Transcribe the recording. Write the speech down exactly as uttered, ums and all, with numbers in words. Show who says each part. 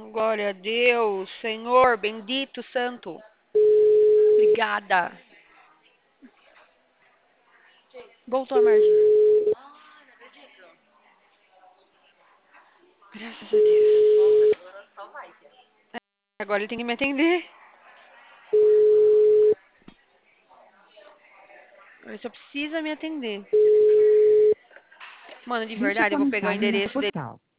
Speaker 1: Glória a Deus, Senhor, bendito, santo. Obrigada. Voltou a Margem. Graças a Deus. Agora ele tem que me atender. Ele só precisa me atender. Mano, de
Speaker 2: Digite
Speaker 1: verdade,
Speaker 2: sua
Speaker 1: eu vou pegar o
Speaker 2: mensagem nessa
Speaker 1: endereço dele.
Speaker 2: postal.